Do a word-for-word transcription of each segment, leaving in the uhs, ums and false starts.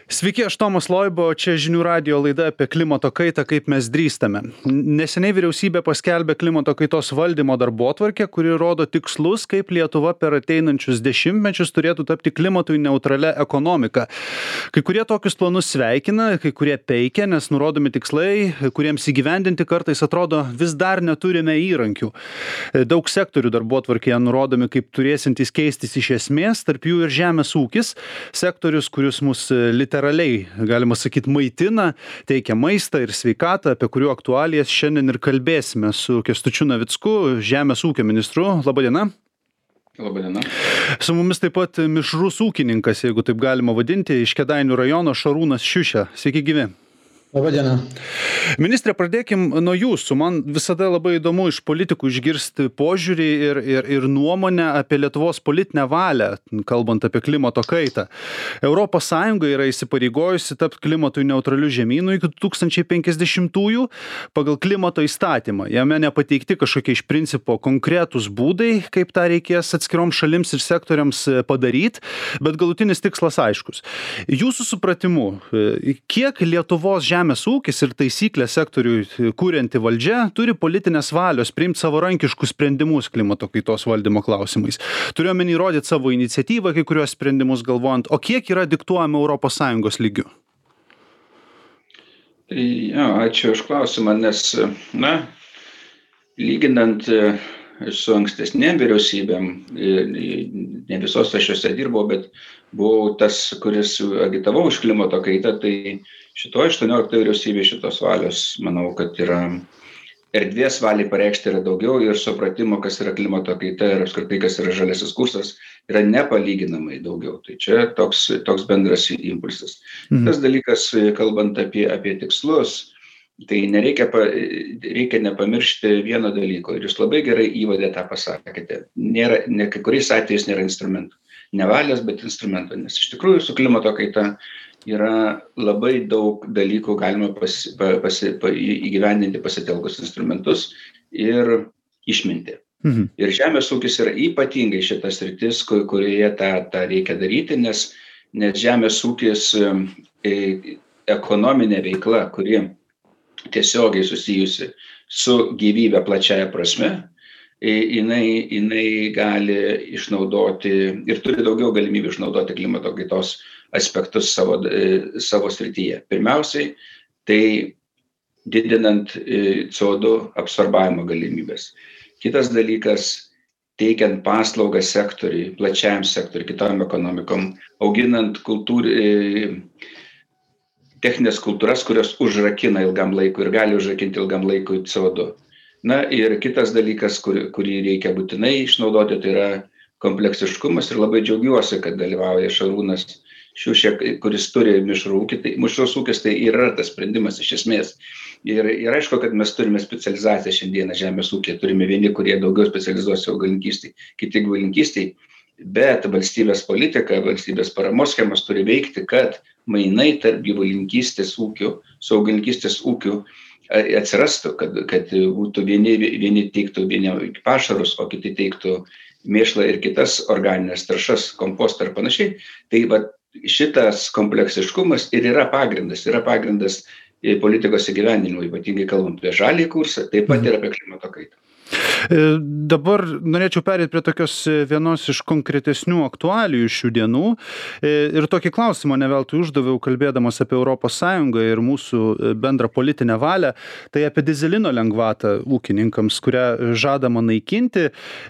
Sveiki, aš Tomas Loibo, čia Žinių radijo laida apie klimato kaitą, kaip mes drįstame. Neseniai vyriausybė paskelbė klimato kaitos valdymo darbotvarkę, kuri rodo tikslus, kaip Lietuva per ateinančius dešimtmečius turėtų tapti klimatui neutralia ekonomika. Kai kurie tokius planus sveikina, kai kurie peikia, nes nurodomi tikslai, kuriems įgyvendinti kartais atrodo vis dar neturime įrankių. Daug sektorių darbotvarkėje nurodomi kaip turėsintys keistis iš esmės, tarp jų ir žemės ūkis, sektorius, kuris mus literaliai Realiai, galima sakyti, maitina, teikia maistą ir sveikatą, apie kurių aktualijas šiandien ir kalbėsime su Kęstučiu Navicku, žemės ūkio ministru. Labadiena. Labadiena. Su mumis taip pat mišrus ūkininkas, jeigu taip galima vadinti, iš Kėdainių rajono Šarūnas Šiušė. Sveiki gyvi. Labadiena. Ministre, pradėkim nuo jūsų. Man visada labai įdomu iš politikų išgirsti požiūrį ir, ir, ir nuomonę apie Lietuvos politinę valią, kalbant apie klimato kaitą. Europos Sąjunga yra įsipareigojusi tapti klimatui neutraliu žemynu iki du tūkstančiai penkiasdešimtųjų pagal klimato įstatymą. Jame nepateikti kažkokie iš principo konkretūs būdai, kaip tą reikės atskiroms šalims ir sektoriams padaryti, bet galutinis tikslas aiškus. Jūsų supratimu, kiek Lietuvos žemės Žemės ūkis ir taisyklės sektoriui kurianti valdžia turi politinės valios priimti savarankiškus sprendimus klimato kaitos valdymo klausimais. Turiu omeny rodyti savo iniciatyvą, kai kuriuos sprendimus galvojant, o kiek yra diktuojama Europos Sąjungos lygiu? Ja, ačiū už klausimą, nes, na, lyginant su ankstesnėm vyriausybėm, ne visos aš juose dirbau, bet buvau tas, kuris agitavau už klimato kaitą, tai šito aštuonioliktoje vyriausybėje šitos valios, manau, kad yra erdvės valiai pareikšti yra daugiau ir supratimo, kas yra klimato kaita ir apskritai, kas yra žaliasis kursas, yra nepalyginamai daugiau. Tai čia toks, toks bendras impulsas. Mhm. Tas dalykas, kalbant apie, apie tikslus, tai nereikia, pa, reikia nepamiršti vieno dalyko. Ir jūs labai gerai įvadė tą pasakėte. Nėra, ne, kai kuriais atvejais nėra instrumentų. Ne valios, bet instrumentų. Nes iš tikrųjų su klimato kaita yra labai daug dalykų galima pasi, pasi, pa, įgyvendinti pasitelkus instrumentus ir išminti. Mhm. Ir žemės ūkis yra ypatingai šitas sritis, kur, kurioje tą, tą reikia daryti, nes, nes žemės ūkis e, ekonominė veikla, kuri tiesiogiai susijusi su gyvybe plačiaja prasme, jinai, jinai gali išnaudoti ir turi daugiau galimybių išnaudoti klimato kaitos aspektus savo, savo srityje. Pirmiausiai, tai didinant C O du absorbavimo galimybės. Kitas dalykas, teikiant paslaugą sektoriui, plačiajam sektoriui, kitom ekonomikom, auginant kultūr, techninės kultūras, kurios užrakina ilgam laikui ir gali užrakinti ilgam laikui C O du. Na ir kitas dalykas, kur, kurį reikia būtinai išnaudoti, tai yra kompleksiškumas ir labai džiaugiuosi, kad dalyvauja Šarūnas Šiušė, kuris turi mišrų ūkį. Tai, mišrus ūkis tai yra tas sprendimas iš esmės. Ir, ir aišku, kad mes turime specializaciją šiandieną žemės ūkį. Turime vieni, kurie daugiau specializuosi augalininkystėj, kiti gyvulininkystėj. Bet valstybės politika, valstybės paramos schemas turi veikti, kad mainai tarp gyvulininkystės ūkių, su augalininkystės ūkių atsirastų, kad, kad būtų vieni, vieni teiktų vieni pašarus, o kiti teiktų mėšlą ir kitas organinės trąšas, kompostą ir panašiai. Tai va, šitas kompleksiškumas ir yra pagrindas, yra pagrindas politikos įgyvendinimui, ypatingai kalbant apie žalį kursą, taip pat ir apie klimato kaitą. Dabar norėčiau perėti prie tokios vienos iš konkretesnių aktualijų šių dienų ir tokį klausimą neveltui uždaviau, kalbėdamas apie Europos Sąjungą ir mūsų bendrą politinę valią, tai apie dizelino lengvatą ūkininkams, kurią žadama naikinti.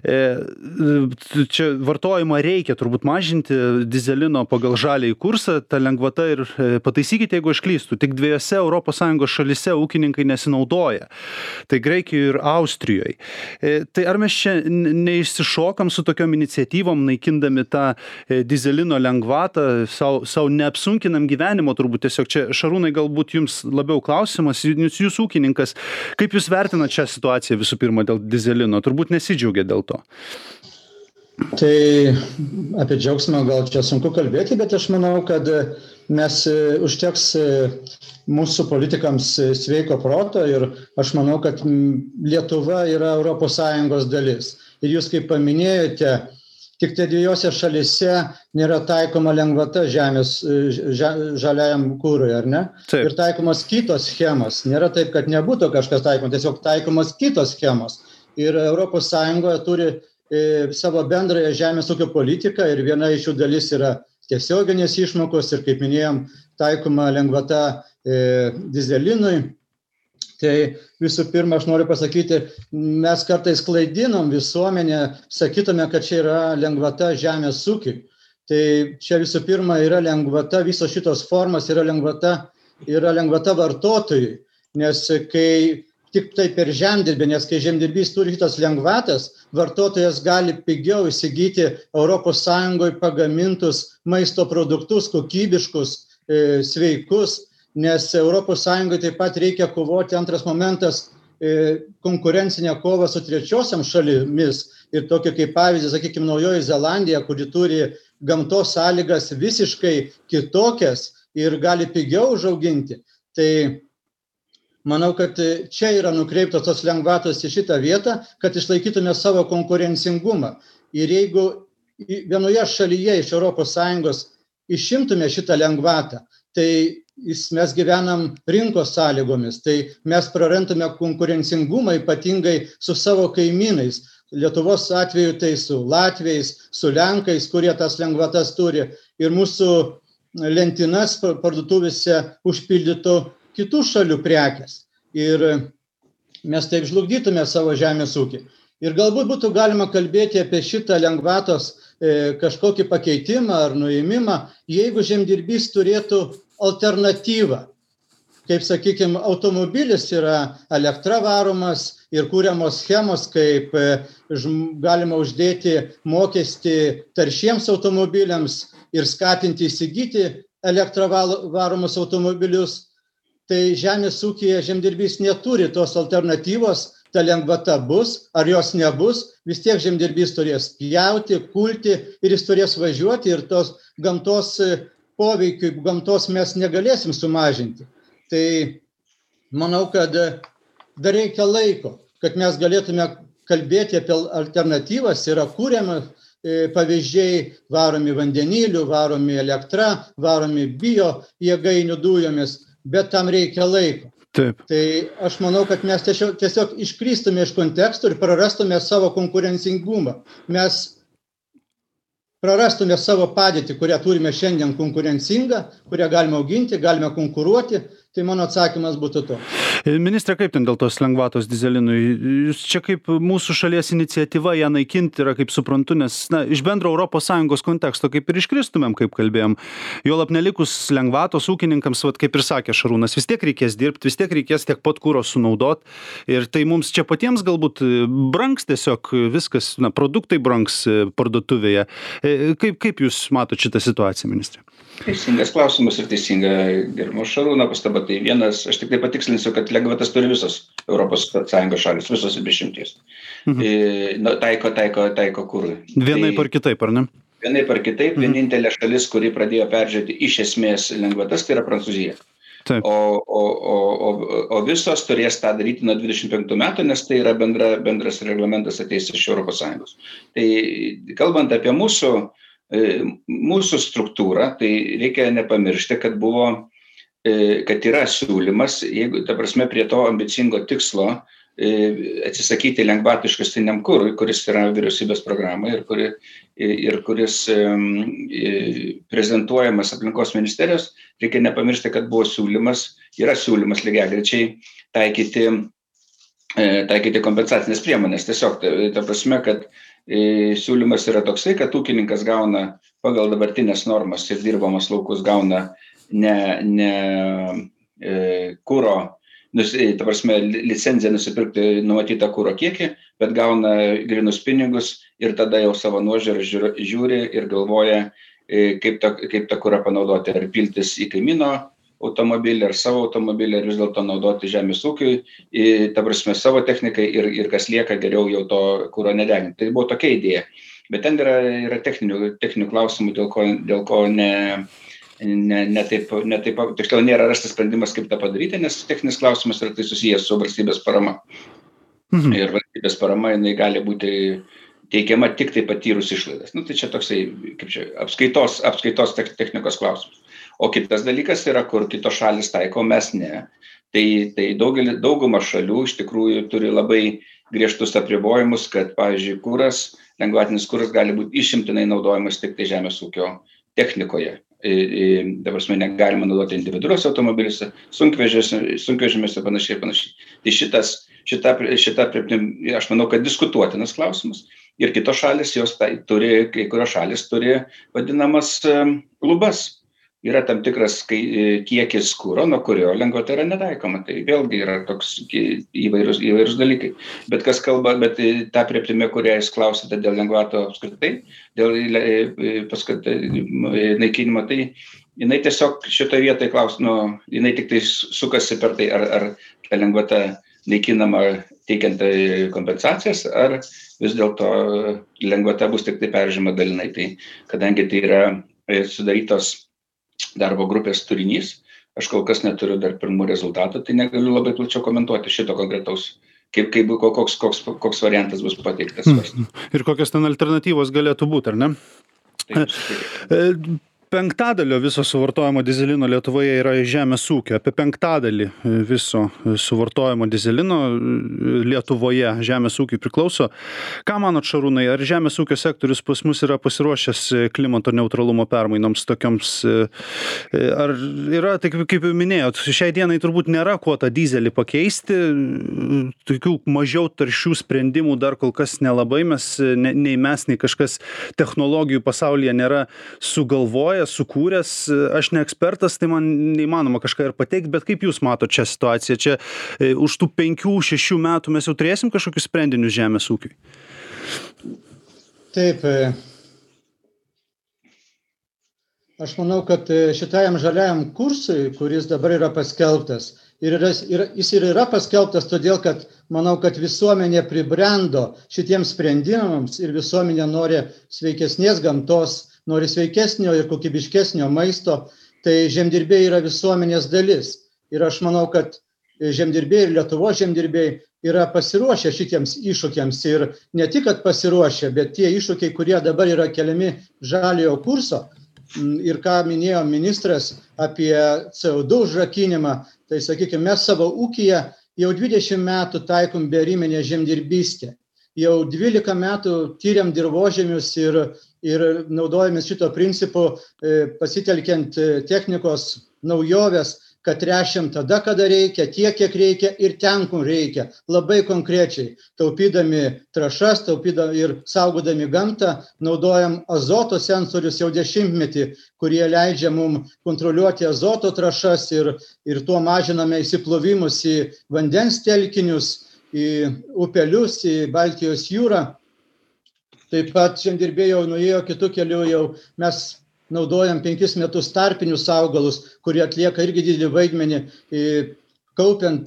Čia vartojimą reikia turbūt mažinti dizelino pagal žaliąjį kursą, ta lengvata ir pataisykite, jeigu aš klystu, tik dviejose Europos Sąjungos šalyse ūkininkai nesinaudoja. Tai Graikijoje ir Austrijoje. Tai ar mes čia neišsišokam su tokiom iniciatyvom, naikindami tą dizelino lengvatą, sau, sau neapsunkinam gyvenimo, turbūt tiesiog čia, Šarūnai, galbūt jums labiau klausimas, jūs, jūs ūkininkas, kaip jūs vertinate šią situaciją visų pirma dėl dizelino, turbūt nesidžiaugia dėl to? Tai apie džiaugsmą gal čia sunku kalbėti, bet aš manau, kad mes užteks mūsų politikams sveiko proto ir aš manau, kad Lietuva yra Europos Sąjungos dalis. Ir jūs, kaip paminėjote, Tik tai dviejose šalyse nėra taikoma lengvata žemės ža, žaliajam kūrui, ar ne? Taip. Ir taikomos kitos schemos. Nėra taip, kad nebūtų kažkas taikoma, tiesiog taikomos kitos schemos. Ir Europos Sąjungoje turi e, savo bendrąją žemės ūkio politiką ir viena iš jų dalis yra tiesioginės išmokos ir, kaip minėjom, taikoma lengvata e, dizelinui. Tai visų pirma, aš noriu pasakyti, mes kartais klaidinom visuomenę, sakytume, kad čia yra lengvata žemės ūkiui. Tai čia visų pirma yra lengvata, visos šitos formos yra lengvata, yra lengvata vartotojui, nes kai tik tai per žemdirbį, nes kai žemdirbys turi šitas lengvatas, vartotojas gali pigiau įsigyti Europos Sąjungoje pagamintus maisto produktus, kokybiškus, e, sveikus, nes Europos Sąjungoje taip pat reikia kovoti, antras momentas, e, konkurencinę kovą su trečiosiam šalimis. Ir tokia kaip pavyzdį, sakykime, Naujoji Zelandija, kuri turi gamtos sąlygas visiškai kitokias ir gali pigiau užauginti. Tai manau, kad čia yra nukreiptos tos lengvatos į šitą vietą, kad išlaikytume savo konkurencingumą. Ir jeigu vienoje šalyje iš Europos Sąjungos išimtume šitą lengvatą, tai mes gyvenam rinkos sąlygomis, tai mes prarantume konkurencingumą ypatingai su savo kaimynais. Lietuvos atveju tai su latviais, su lenkais, kurie tas lengvatas turi, ir mūsų lentynas parduotuvėse užpildytų kitų šalių prekės. Ir mes taip žlugdytume savo žemės ūkį. Ir galbūt būtų galima kalbėti apie šitą lengvatos e, kažkokį pakeitimą ar nuėmimą, jeigu žemdirbys turėtų alternatyvą. Kaip, sakykime, automobilis yra elektra varomas ir kūriamos schemos, kaip e, galima uždėti mokestį taršiems automobiliams ir skatinti įsigyti elektra varomus automobilius. Tai žemės ūkyje žemdirbys neturi tos alternatyvos, ta lengvata bus, ar jos nebus, vis tiek žemdirbys turės pjauti, kulti ir jis turės važiuoti ir tos gamtos poveikiui, gamtos mes negalėsim sumažinti. Tai manau, kad dar reikia laiko, kad mes galėtume kalbėti apie alternatyvas, yra kūriami pavyzdžiai, varomi vandeniliu, varomi elektra, varomi bio jėgainių dujomis, bet tam reikia laiko. Taip. Tai aš manau, kad mes tiesiog, tiesiog iškrystume iš kontekstų ir prarastume savo konkurencingumą. Mes prarastume savo padėtį, kurią turime šiandien konkurencingą, kurią galime auginti, galime konkuruoti. Tai mano atsakymas būtų to. Ministre, kaip ten dėl tos lengvatos dizelinui? Jūs čia kaip mūsų šalies iniciatyva ją naikinti yra, kaip suprantu, nes na, iš bendro Europos Sąjungos konteksto kaip ir iškristumėm, kaip kalbėjom. Juolab nelikus lengvatos ūkininkams, vat, kaip ir sakė Šarūnas, vis tiek reikės dirbti, vis tiek reikės tiek pat kuro sunaudot. Ir tai mums čia patiems galbūt brangs tiesiog viskas, na, produktai brangs parduotuvėje. Kaip, kaip jūs matot šitą situaciją, ministre? Teisingas klausimas ir teisinga gerbiamo Šarūno pastaba. Tai vienas, aš tik tai patikslinsiu, kad lengvatas turi visos Europos Sąjungos šalis, visos be išimties. Mhm. E, na, taiko, taiko, taiko kurui. Vienaip tai, ar kitaip, ar ne? Vienaip ar kitaip, mhm. Vienintelė šalis, kuri pradėjo peržiūrėti iš esmės lengvatas, tai yra Prancūzija. Taip. O, o, o, o, o visos turės tą daryti nuo dvidešimt penktų metų, nes tai yra bendra, bendras reglamentas ateis iš Europos Sąjungos. Tai kalbant apie mūsų, mūsų struktūrą, tai reikia nepamiršti, kad buvo kad yra siūlymas, jeigu, ta prasme, prie to ambicingo tikslo atsisakyti lengvatų iškastiniam kurui, kuris yra vyriausybės programa ir, kuri, ir kuris prezentuojamas aplinkos ministerijos, reikia nepamiršti, kad buvo siūlymas, yra siūlymas lygiagrečiai taikyti, taikyti kompensacinės priemonės. Tiesiog, ta prasme, kad siūlymas yra toksai, kad ūkininkas gauna pagal dabartinės normas ir dirbamas laukus gauna ne, ne e, kuro, nus, ta prasme, licenciją nusipirkti numatytą kuro kiekį, bet gauna grynus pinigus ir tada jau savo nuožiūrą žiūri ir galvoja, e, kaip, ta, kaip tą kurą panaudoti, ar piltis į kaimyno automobilį, ar savo automobilį, ar vis dėlto naudoti žemės ūkiui, į, ta prasme, savo technikai ir, ir kas lieka, geriau jau to kuro nedeginti. Tai buvo tokia idėja. Bet ten yra, yra techninių, techninių klausimų, dėl ko, dėl ko ne... Ne, ne taip, ne taip, tiksliau nėra rastas sprendimas, kaip tą padaryti, nes techninis klausimas yra tai susijęs su valstybės parama. Mhm. Ir valstybės parama, jinai gali būti teikiama tik tai patyrus išlaidas. Nu, tai čia toksai, kaip čia, apskaitos, apskaitos technikos klausimas. O kitas dalykas yra, kur kitos šalis taiko, mes ne. Tai, tai daugelį, dauguma šalių iš tikrųjų turi labai griežtus apribojimus, kad, pavyzdžiui, kuras, lengvatinis kuras gali būti išimtinai naudojamas tik tai žemės ūkio technikoje. Dabar mes negalime naudoti individualiuose automobiliuose, sunkvežimiuose ir panašiai ir panašiai. Tai šitas, šita, šita, aš manau, kad diskutuotinas klausimas. Ir kitos šalis, jos tai turi, kai kurios šalis turi vadinamas lubas. Yra tam tikras kiekis kuro, nuo kurio lengvata yra netaikoma. Tai vėlgi yra toks įvairūs, įvairūs dalykai. Bet kas kalba, bet ta aprėptimi, kurią jūs klausėte dėl lengvato apskritai, dėl paskui naikinimo, tai jinai tiesiog šitoje vietoje klaus, nu, jinai tik tai sukasi per tai, ar, ar ta lengvata naikinama teikiant kompensacijas, ar vis dėlto lengvata bus tik tai peržiūrima dalinai. Tai kadangi tai yra sudarytos darbo grupės turinys, aš kol kas neturiu dar pirmų rezultatų, tai negaliu labai plačiau komentuoti šito konkretaus, kaip, kaip koks, koks, koks variantas bus pateiktas. Mm. Ir kokios ten alternatyvos galėtų būti, ar ne? Taip, penktadalio viso suvartojimo dyzelino Lietuvoje yra žemės ūkio. Apie penktadalį viso suvartojimo dyzelino Lietuvoje žemės ūkiui priklauso. Ką manot, Šarūnai, ar žemės ūkio sektorius pas mus yra pasiruošęs klimato neutralumo permainoms tokioms? Ar yra, tai kaip jau minėjot, šiai dienai turbūt nėra kuo tą dyzelį pakeisti. Tokių mažiau taršių sprendimų dar kol kas nelabai. Mes, nei mes, nei kažkas technologijų pasaulyje nėra sugalvoję, sukūręs. Aš ne ekspertas, tai man neįmanoma kažką ir pateikti, bet kaip jūs matot čia situaciją? Čia e, už tų penkių, šešių metų mes jau turėsim kažkokius sprendinius žemės ūkiui? Taip. Aš manau, kad šitajam žaliajam kursui, kuris dabar yra paskelbtas, ir yra, ir, jis ir yra paskelbtas todėl, kad manau, kad visuomenė pribrendo šitiems sprendimams ir visuomenė nori sveikesnės gamtos, nori sveikesnio ir kokybiškesnio maisto, tai žemdirbiai yra visuomenės dalis. Ir aš manau, kad žemdirbiai ir Lietuvos žemdirbiai yra pasiruošę šitiems iššūkiams. Ir ne tik, kad pasiruošę, bet tie iššūkiai, kurie dabar yra keliami žaliojo kurso, ir ką minėjo ministras apie C O du užrakinimą, tai sakykime, mes savo ūkyje jau dvidešimt metų taikom beriminę žemdirbystę. Jau dvylika metų tyriam dirvožemius ir, ir naudojamės šito principu, pasitelkiant technikos naujoves, kad tręšiam tada, kada reikia, tiek, kiek reikia ir ten, kur reikia. Labai konkrečiai, taupydami trąšas, taupydami ir saugodami gamtą, naudojam azoto sensorius jau dešimtmetį, kurie leidžia mums kontroliuoti azoto trąšas ir, ir tuo mažiname įsiplovimus į vandens telkinius, į upelius, į Baltijos jūrą. Taip pat žemdirbiai jau nuėjo kitų kelių, jau mes naudojam penkis metus tarpinius augalus, kurie atlieka irgi didelį vaidmenį kaupiant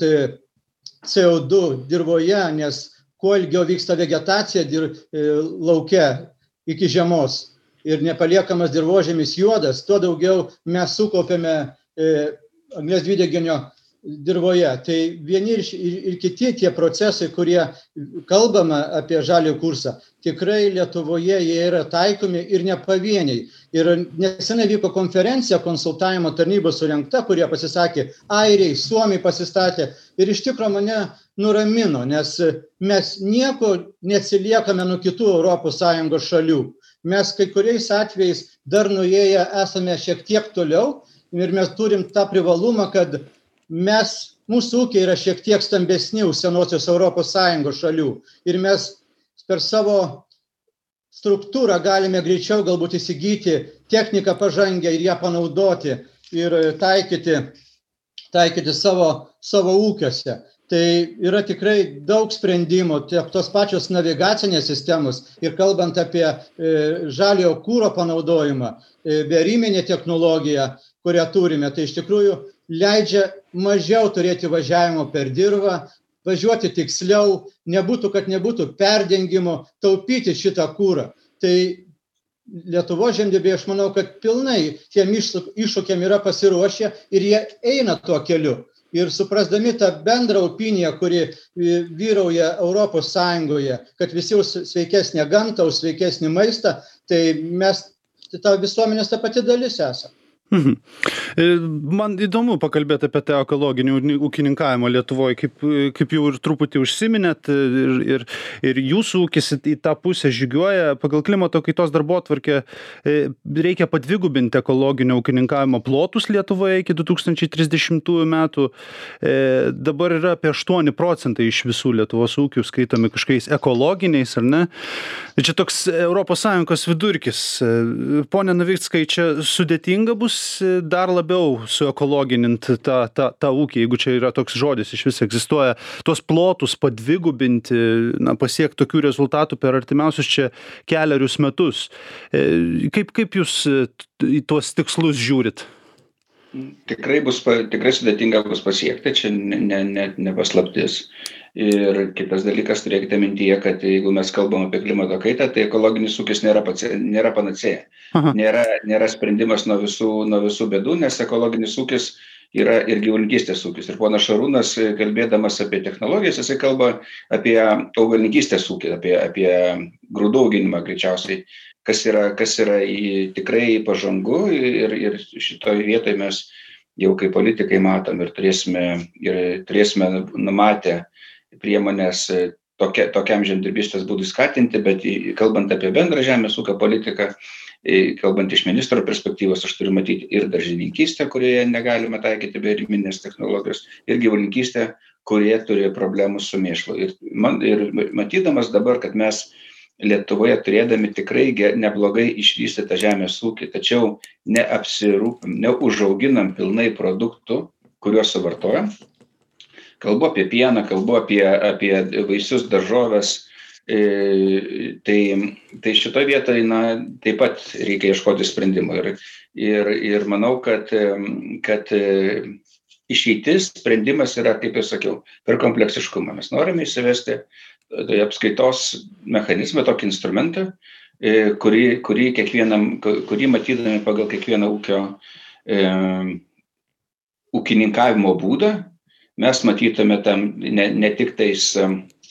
C O du dirvoje, nes kuo ilgiau vyksta vegetacija dir, lauke iki žiemos ir nepaliekamas dirvožemis juodas, tuo daugiau mes sukaupiame anglies dvideginio dirvoje. Tai vieni ir, ir, ir kiti tie procesai, kurie kalbama apie žalią kursą, tikrai Lietuvoje jie yra taikomi ir ne pavieniai. Ir nesenai vyko konferencija konsultavimo tarnybos surengta, kurie pasisakė airiai, suomiai pasistatė ir iš tikro mane nuramino, nes mes nieko neatsiliekame nuo kitų Europos Sąjungos šalių. Mes kai kuriais atvejais dar nuėję esame šiek tiek toliau ir mes turim tą privalumą, kad mes, mūsų ūkiai yra šiek tiek stambesni už senosios Europos Sąjungos šalių ir mes per savo struktūrą galime greičiau galbūt įsigyti techniką pažangę ir ją panaudoti ir taikyti, taikyti savo, savo ūkiuose. Tai yra tikrai daug sprendimų, tiek tos pačios navigacinės sistemos ir kalbant apie e, žaliojo kuro panaudojimą, e, beriminė technologija, kurią turime, tai iš tikrųjų leidžia mažiau turėti važiavimo per dirvą, važiuoti tiksliau, nebūtų, kad nebūtų perdengimo, taupyti šitą kurą. Tai Lietuvos žemdirbiai, aš manau, kad pilnai tiem iššūkiam yra pasiruošę ir jie eina tuo keliu. ir suprasdami tą bendrą opiniją, kuri vyrauja Europos Sąjungoje, kad visi už sveikesnę gamtą, už sveikesnį maistą, tai mes, tai ta visuomenės ta pati dalis esame. Mhm. Man įdomu pakalbėti apie tą ekologinį ūkininkavimą Lietuvoje, kaip, kaip jau ir truputį užsiminėt, ir, ir, ir jūsų ūkis į tą pusę žygiuoja. Pagal klimato kaitos darbotvarkę reikia padvigubinti ekologinio ūkininkavimo plotus Lietuvoje iki du tūkstančiai trisdešimtųjų metų. Dabar yra apie aštuoni procentai iš visų Lietuvos ūkių skaitomi kažkokiais ekologiniais, ar ne? Čia toks Europos Sąjungos vidurkis. Pone Navickai, čia sudėtinga bus dar labiau suekologinint tą, tą, tą ūkį, jeigu čia yra toks žodis iš vis egzistuoja, tuos plotus padvigubinti, na, pasiekti tokių rezultatų per artimiausius čia kelerius metus. Kaip, kaip jūs į tuos tikslus žiūrit? Tikrai bus, tikrai sudėtinga bus pasiekti, čia ne, ne, ne, ne paslaptis. Ir kitas dalykas, turėkite mintyje, kad jeigu mes kalbam apie klimato kaitą, tai ekologinis ūkis nėra, pats, nėra panacėja. Nėra, nėra sprendimas nuo visų, nuo visų bėdų, nes ekologinis ūkis yra ir gyvulininkystės ūkis. Ir ponas Šarūnas, kalbėdamas apie technologijas, jisai kalba apie augalininkystės ūkį, apie, apie grūdų auginimą greičiausiai, kas yra, kas yra į, tikrai pažangu ir, ir šitoje vietoje mes jau kaip politikai matom ir turėsime, ir turėsime numatę priemonės tokia, tokiam žemdirbystės būdui skatinti, bet kalbant apie bendrą žemės ūkio politiką, kalbant iš ministro perspektyvos, aš turiu matyti ir daržininkystę, kurioje negalime taikyti beriminės technologijos, ir gyvulininkystę, kurie turi problemų su mėšlu. Ir, man, ir matydamas dabar, kad mes Lietuvoje turėdami tikrai neblogai išvystytą žemės ūkį, tačiau neapsirūpim, neužauginam pilnai produktų, kuriuos suvartojam. Kalbu apie pieną, kalbu apie, apie vaisius, daržoves, e, tai, tai šitoje vietoje, na, taip pat reikia ieškoti sprendimų. Ir, ir, ir manau, kad, kad išeitis sprendimas yra, kaip jau sakiau, per kompleksiškumą. Mes norime įsivesti tai apskaitos mechanizmą, tokį instrumentą, e, kurį, kurį, kurį matydami pagal kiekvieną ūkio e, ūkininkavimo būdą, mes matytume tam ne, ne tik tais e,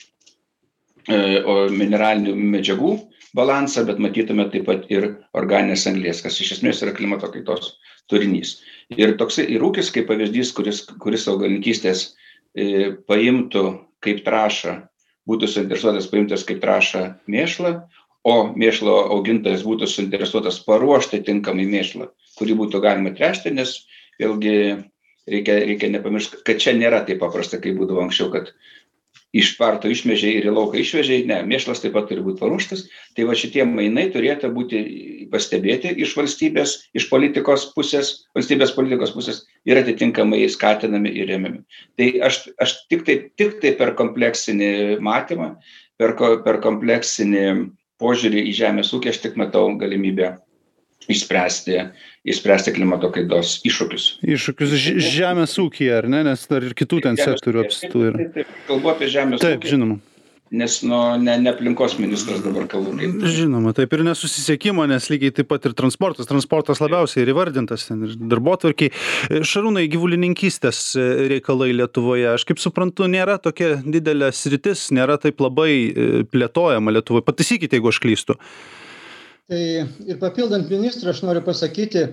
o mineralinių medžiagų balansą, bet matytume taip pat ir organinės anglies, kas iš esmės yra klimato kaitos turinys. Ir toksai ir ūkis, kaip pavyzdys, kuris, kuris augalininkystės e, paimtų kaip trašą, būtų suinteresuotas paimtas kaip trašą mėšlą, o mėšlo augintojas būtų suinteresuotas paruošti tinkamai mėšlą, kurį būtų galima tręšti, nes vėlgi Reikia, reikia nepamiršti, kad čia nėra taip paprasta, kaip būdavo anksčiau, kad iš parto išmežiai ir į lauką išvežiai. Ne, mėšlas taip pat turi būti paruoštas. Tai va šitie mainai turėtų būti pastebėti iš valstybės, iš politikos pusės, valstybės politikos pusės ir atitinkamai skatinami ir remiami. Tai aš, aš tik, tai, tik tai per kompleksinį matymą, per, per kompleksinį požiūrį į žemės ūkį aš tik matau galimybę išspręsti, išspręsti klimato kaitos iššūkius. Iššūkius žemės ūkyje, ar ne? Nes dar ir kitų ten sektorių apstų yra. Taip, taip, kalbu apie žemės taip, ūkį. Žinoma. Nes nu, ne, ne aplinkos ministras dabar kalbu. Kaip. Žinoma, taip ir nesusisiekimo, nes lygiai taip pat ir transportas. Transportas labiausiai ir įvardintas, ir darbotvarkiai. Šarūnai, gyvulininkystės reikalai Lietuvoje, aš kaip suprantu, nėra tokia didelė sritis, nėra taip labai plėtojama Lietuvoje. Pataisykite, jeigu aš klystu. Tai ir papildant ministrą, aš noriu pasakyti,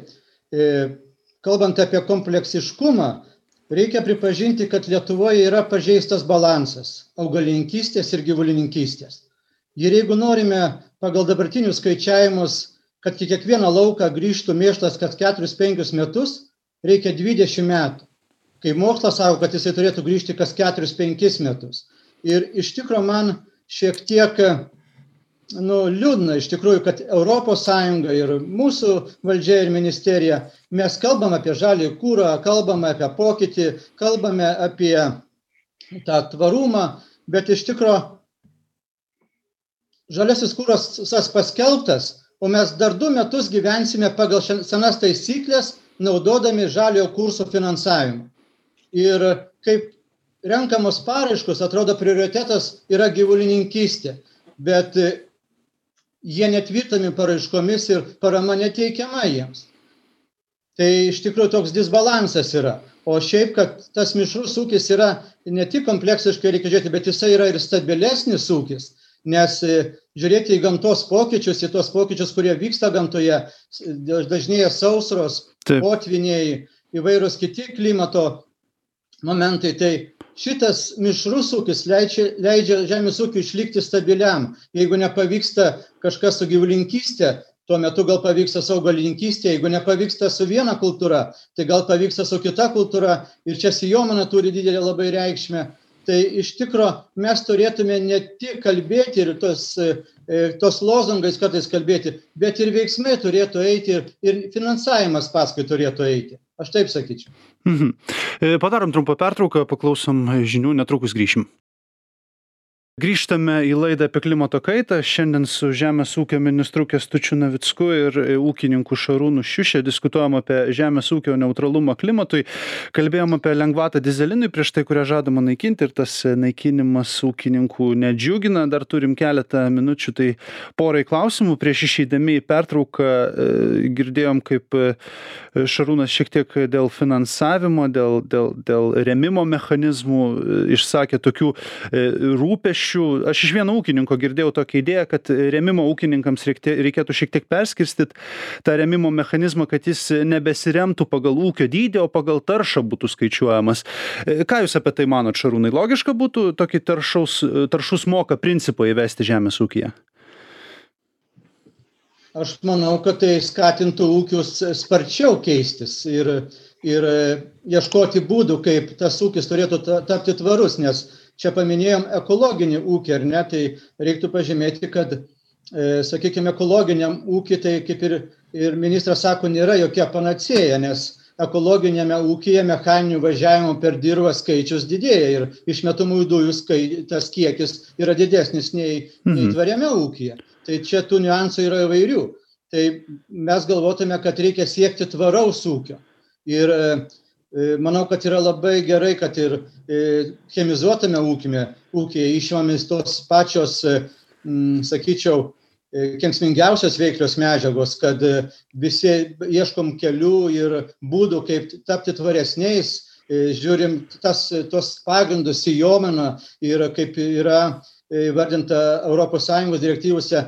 kalbant apie kompleksiškumą, reikia pripažinti, kad Lietuvoje yra pažeistas balansas augalininkystės ir gyvulininkystės. Ir jeigu norime pagal dabartinius skaičiavimus, kad į kiekvieną lauką grįžtų mėšlas kas keturis penkis metus, reikia dvidešimt metų. Kai mokslas sako, kad jisai turėtų grįžti kas keturis penkis metus. Ir iš tikrųjų man šiek tiek nu, liūdna iš tikrųjų, kad Europos Sąjunga ir mūsų valdžia ir ministerija, mes kalbam apie žalį kūrą, kalbame apie pokytį, kalbame apie tą tvarumą, bet iš tikrųjų žaliasis kūras paskelbtas, o mes dar du metus gyvensime pagal senas taisyklės, naudodami žaliojo kurso finansavimą. Ir kaip renkamos paraiškos, atrodo prioritetas yra gyvulininkystė, bet jie netvirtami paraiškomis ir parama neteikiama jiems. Tai iš tikrųjų toks disbalansas yra. O šiaip, kad tas mišrus ūkis yra ne tik kompleksiškai reikia žiūrėti, bet jisai yra ir stabilesnis ūkis. Nes žiūrėti į gamtos pokyčius, į tos pokyčius, kurie vyksta gamtoje, dažnėja sausros, potviniai, įvairūs kiti klimato momentai. Tai šitas mišrus ūkis leidžia, leidžia žemės ūkiui išlikti stabiliam. Jeigu nepavyksta kažkas su gyvulininkystė, tuo metu gal pavyksta su augalininkystė, jeigu nepavyksta su viena kultūra, tai gal pavyksta su kita kultūra. Ir čia sėjomaina turi didelę labai reikšmę. Tai iš tikro mes turėtume ne tik kalbėti ir tos, tos lozungais kartais kalbėti, bet ir veiksmai turėtų eiti ir, ir finansavimas paskui turėtų eiti. Aš taip sakyčiau. Mhm. Padarom trumpą pertrauką, paklausom žinių, netrukus grįšim. Grįžtame į laidą apie klimato kaitą. Šiandien su Žemės ūkio ministru Kęstučiu Navicku ir ūkininku Šarūnu Šiuše diskutuojam apie žemės ūkio neutralumą klimatui. Kalbėjom apie lengvatą dyzelinui, prieš tai, kurią žadama naikinti, ir tas naikinimas ūkininkų nedžiugina. Dar turim keletą minučių, tai porai klausimų. Prieš išeidami į pertrauką girdėjom, kaip Šarūnas šiek tiek dėl finansavimo, dėl, dėl, dėl remimo mechanizmų išsakė tokių rūpesčių. Aš iš vieno ūkininko girdėjau tokią idėją, kad remimo ūkininkams reikėtų šiek tiek perskirstyti tą remimo mechanizmą, kad jis nebesiremtų pagal ūkio dydį, o pagal taršą būtų skaičiuojamas. Ką Jūs apie tai manot, Šarūnai? Logiška būtų tokį taršaus, taršus moka principą įvesti žemės ūkyje? Aš manau, kad tai skatintų ūkius sparčiau keistis ir, ir ieškoti būdų, kaip tas ūkis turėtų tapti tvarus, nes čia paminėjom ekologinį ūkį, ar ne, tai reiktų pažymėti, kad, e, sakykime, ekologiniam ūkį, tai kaip ir, ir ministras sako, nėra jokia panacėja, nes ekologinėme ūkyje mechaninių važiavimų per dirvą skaičius didėja ir išmetamųjų dujų skai, tas kiekis yra didesnis nei, nei tvariame ūkyje. Tai čia tų niuansų yra įvairių. Tai mes galvotume, kad reikia siekti tvaraus ūkio. Ir manau, kad yra labai gerai, kad ir chemizuotame ūkime, ūkyje išimamis tos pačios, m, sakyčiau, kenksmingiausios veiklios medžiagos, kad visi ieškom kelių ir būdų, kaip tapti tvaresniais, žiūrim tas, tos pagrindus sėjomainą ir kaip yra vardinta Europos Sąjungos direktyvose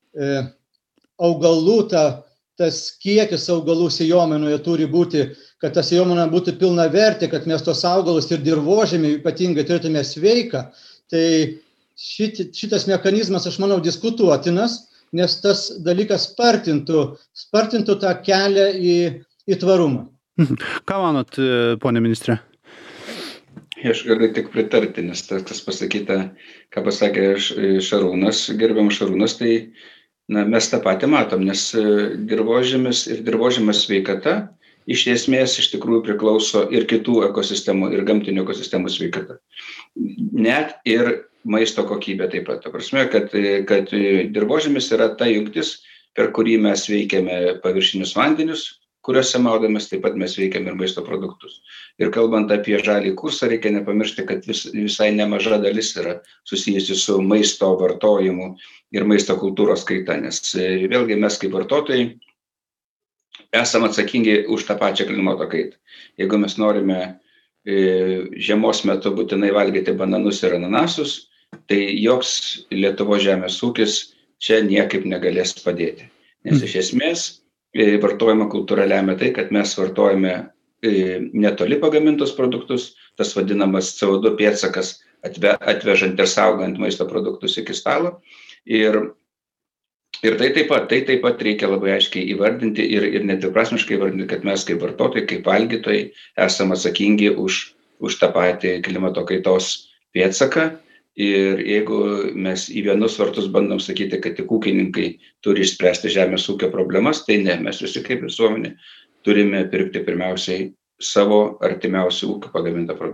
augalų, ta, tas kiekis augalų sėjomainoje turi būti, kad ta sėjomaina būtų pilna vertė, kad mes tos augalus ir dirvožemį ypatingai turėtume sveiką. Tai šit, šitas mechanizmas, aš manau, diskutuotinas, nes tas dalykas spartintų, spartintų tą kelią į, į tvarumą. Ką manot, ponė ministrė? Aš galiu tik pritarti, nes tas, kas pasakyta, ką pasakė Šarūnas, gerbiamas Šarūnas, tai na, mes tą patį matom, nes dirvožemis ir dirvožemės sveikata iš esmės iš tikrųjų priklauso ir kitų ekosistemų, ir gamtinių ekosistemų sveikata. Net ir maisto kokybė taip pat. Ta prasme, kad, kad dirvožemis yra ta jungtis, per kurį mes veikiame paviršinius vandenius, kuriuose maudomės, taip pat mes veikiame ir maisto produktus. Ir kalbant apie žalį kursą, reikia nepamiršti, kad vis, visai nemaža dalis yra susijusi su maisto vartojimu ir maisto kultūros kaita, nes vėlgi mes kaip vartotojai esam atsakingi už tą pačią klimato kaitą. Jeigu mes norime e, žiemos metu būtinai valgyti bananus ir ananasus, tai joks Lietuvos žemės ūkis čia niekaip negalės padėti. Nes iš esmės e, vartojimo kultūra lemia tai, kad mes vartojame e, netoli pagamintus produktus, tas vadinamas C O du pėdsakas atve, atvežant ir saugant maisto produktus iki stalo. Ir Ir tai taip pat, tai taip pat reikia labai aiškiai įvardinti ir, ir nedviprasmiškai įvardinti, kad mes kaip vartotojai, kaip valgytojai esame atsakingi už, už tą patį klimato kaitos pėdsaką. Ir jeigu mes į vienus vartus bandom sakyti, kad tik ūkininkai turi išspręsti žemės ūkio problemas, tai ne, mes visi kaip visuomenė turime pirkti pirmiausiai savo artimiausių ūkių pagamintą produkciją.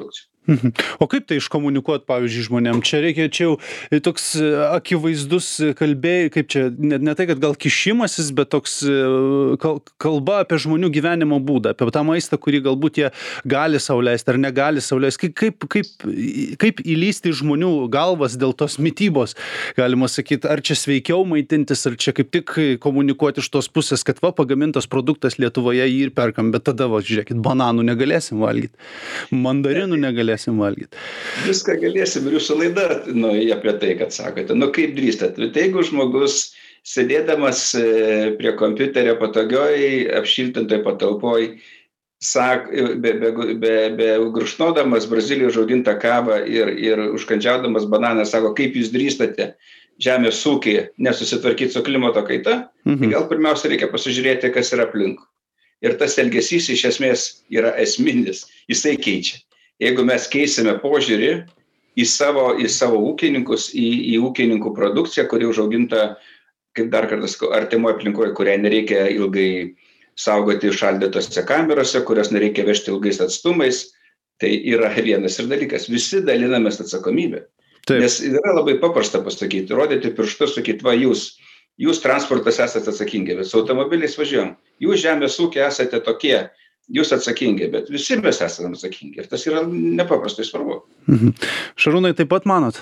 Mhm. O kaip tai iškomunikuot, pavyzdžiui, žmonėm? Čia reikia, čia jau toks akivaizdus kalbėjai, kaip čia, ne, ne tai, kad gal kišimasis, bet toks kal, kalba apie žmonių gyvenimo būdą, apie tą maistą, kurį galbūt jie gali sau leisti ar negali sau leisti. Kaip, kaip, kaip įlysti žmonių galvas dėl tos mitybos, galima sakyti, ar čia sveikiau maitintis, ar čia kaip tik komunikuoti iš tos pusės, kad va, pagamintas produktas Lietuvoje jį ir perkam, bet tada, va, žiūrėkit, bananų negalėsim valgyti, mandarinų negalėsim valgyti. Viską galėsim ir jūsų laida, nu, apie tai, kad sakote, nu kaip drįstat. Tai jeigu žmogus sėdėdamas prie kompiuterio patogioj, apšiltintoj patalpoj, sak, be, be, be, be grušnodamas Brazilijos užaugintą kavą ir, ir užkandžiaudamas bananą, sako, kaip jūs drįstate žemės ūkį nesusitvarkyti su klimato kaita, mhm. tai gal pirmiausia reikia pasižiūrėti, kas yra aplink. Ir tas elgesys iš esmės yra esminis, jisai keičia. Jeigu mes keisime požiūrį į savo, į savo ūkininkus, į, į ūkininkų produkciją, kuri užauginta, kaip dar kartą sakau, artimoje aplinkoje, kurią nereikia ilgai saugoti šaldytose kamerose, kurios nereikia vežti ilgais atstumais, tai yra vienas ir dalykas. Visi dalinamės atsakomybę. Taip. Nes yra labai paprasta pasakyti, rodyti pirštus, sakyti, va jūs, jūs transportas esate atsakingi, bet su automobiliais važiuojam. Jūs žemės ūkiai esate tokie, jūs atsakingi, bet visi mes esame atsakingi. Ir tas yra nepaprastai svarbu. Mhm. Šarūnai, taip pat manot?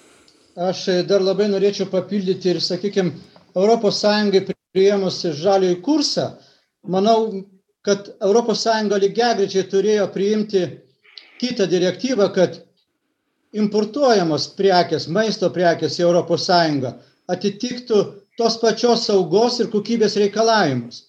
Aš dar labai norėčiau papildyti ir, sakykime, Europos Sąjungai priėmus žaliųjų kursą, manau, kad Europos Sąjunga lygiagrečiai turėjo priimti kitą direktyvą, kad importuojamos prekės, maisto prekės į Europos Sąjungą atitiktų tos pačios saugos ir kokybės reikalavimus.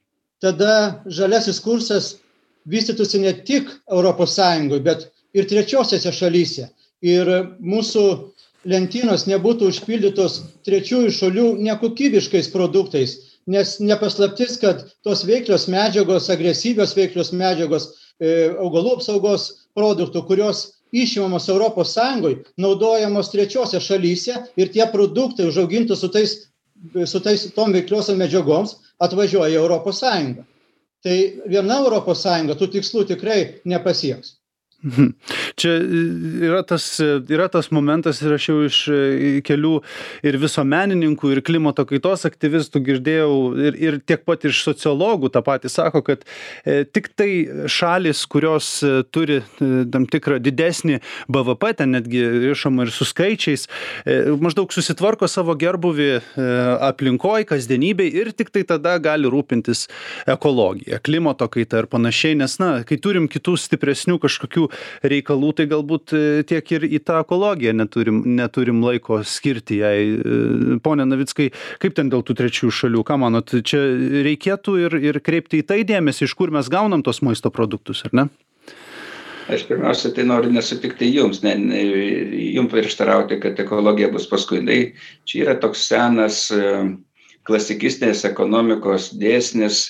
Tada žaliasis kursas vystytųsi ne tik Europos Sąjungoje, bet ir trečiosiose šalyse. Ir mūsų lentynos nebūtų užpildytos trečiųjų šalių nekokybiškais produktais, nes nepaslaptis, kad tos veiklios medžiagos, agresyvios veiklios medžiagos, augalų apsaugos produktų, kurios išimamos Europos Sąjungoje, naudojamos trečiose šalyse ir tie produktai užauginti su tais su tais tom veikliosiom medžiagoms atvažiuoja į Europos Sąjungą. Tai viena Europos Sąjunga tų tikslų tikrai nepasieks. Čia yra tas, yra tas momentas ir aš jau iš kelių ir visuomenininkų, ir klimato kaitos aktyvistų girdėjau, ir, ir tiek pat iš sociologų tą patį sako, kad e, tik tai šalis, kurios e, turi e, tam tikrą didesnį B V P, ten netgi rišama ir su skaičiais, e, maždaug susitvarko savo gerbuvį e, aplinkoj, kasdienybėj ir tik tai tada gali rūpintis ekologija, klimato kaita ir panašiai, nes, na, kai turim kitų stipresnių kažkokių reikalų, tai galbūt tiek ir į tą ekologiją neturim, neturim laiko skirti jai. Pone Navickai, kaip ten dėl tų trečiųjų šalių, ką manot, čia reikėtų ir, ir kreipti į tai dėmesį, iš kur mes gaunam tos maisto produktus, ar ne? Aš pirmiausia, tai noriu nesutikti jums, ne, ne, jums prieštarauti, kad ekologija bus paskui. Tai čia yra toks senas klasikistinės ekonomikos dėsnis,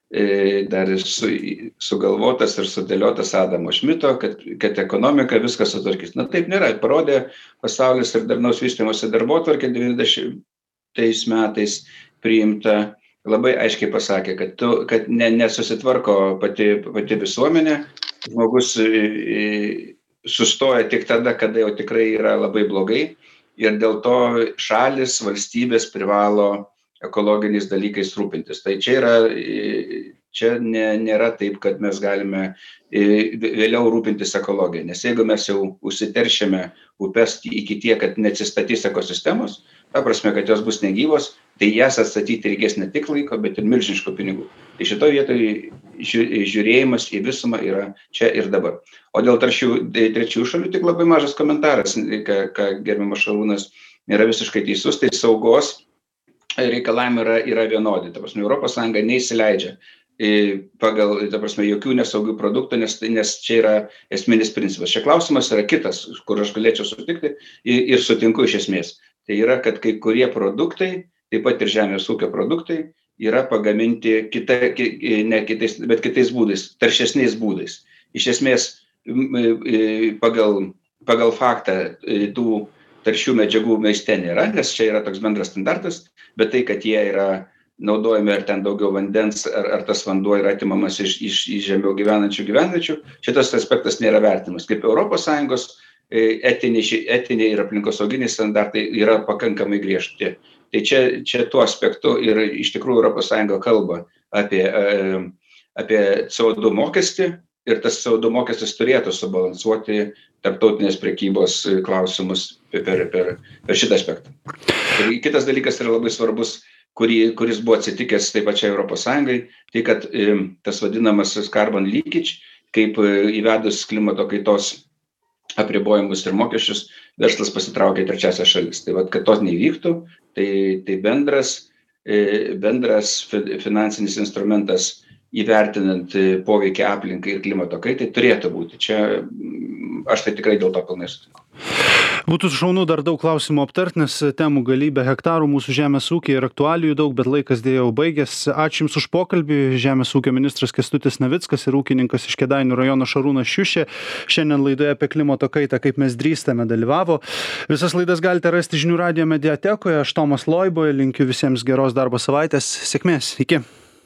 dar su, sugalvotas ir sudėliotas Adamo Šmito, kad, kad ekonomika viskas sutvarkys. Na taip nėra. Parodė pasaulis ir darnaus vystymosi darbotvarkė devyniasdešimtais metais priimta, labai aiškiai pasakė, kad, tu, kad ne, nesusitvarko pati, pati visuomenė, žmogus sustoja tik tada, kada jau tikrai yra labai blogai ir dėl to šalis, valstybės privalo ekologiniais dalykais rūpintis. Tai čia yra, čia ne, nėra taip, kad mes galime vėliau rūpintis ekologiją, nes jeigu mes jau užsiteršėme upes iki tiek, kad neatsistatys ekosistemos, ta prasme, kad jos bus negyvos, tai jas atstatyti reikės ne tik laiko, bet ir milžiniškų pinigų. Tai šitoje vietoje žiūrėjimas į visumą yra čia ir dabar. O dėl trečių, trečių šalių tik labai mažas komentaras, ką, ką gerbiamas Šarūnas yra visiškai teisus, tai saugos reikalavimai yra, yra vienodi. Ta prasme, Europos Sąjunga neįsileidžia pagal, ta prasme, jokių nesaugių produktų, nes, nes čia yra esminis principas. Šia klausimas yra kitas, kur aš galėčiau sutikti ir, ir sutinku iš esmės. Tai yra, kad kai kurie produktai, taip pat ir žemės ūkio produktai, yra pagaminti kita, ne kitais, bet kitais būdais, taršesniais būdais. Iš esmės, pagal, pagal faktą tų taršių medžiagų maiste nėra, nes čia yra toks bendras standartas, bet tai, kad jie yra naudojami, ar ten daugiau vandens, ar, ar tas vanduo yra atimamas iš, iš, iš žemiau gyvenančių gyvenviečių, šitas aspektas nėra vertinamas. Kaip Europos Sąjungos etiniai, etiniai ir aplinkosauginiai standartai yra pakankamai griežti. Tai čia, čia tuo aspektu ir iš tikrųjų Europos Sąjunga kalba apie, apie C O du mokestį ir tas C O du mokestis turėtų subalansuoti tarptautinės prekybos klausimus per, per, per šitą aspektą. Ir kitas dalykas yra labai svarbus, kurį, kuris buvo atsitikęs taip pačiai Europos Sąjungai, tai kad tas vadinamasis carbon leakage, kaip įvedus klimato kaitos apribojimus ir mokesčius, verslas pasitraukia į trečiasias šalis. Tai vat, kad to neįvyktų, tai, tai bendras, bendras finansinis instrumentas įvertinant poveikį aplinkai ir klimato kaitai turėtų būti. Čia aš tai tikrai dėl to pilnai sutinku. Būtų šaunu dar daug klausimų aptart, nes temų galybė hektarų mūsų žemės ūkiai ir aktualijų daug, bet laikas dėja jau baigęs. Ačiū Jums už pokalbį. Žemės ūkio ministras Kęstutis Navickas ir ūkininkas iš Kėdainių rajono Šarūnas Šiušė. Šiandien laidoje apie klimato kaitą, kaip mes drįstame, dalyvavo. Visas laidas galite rasti žinių radijo mediatekoje. Aš Tomas Loibo, linkiu visiems geros darbo savaitės. Sėkmės. Iki.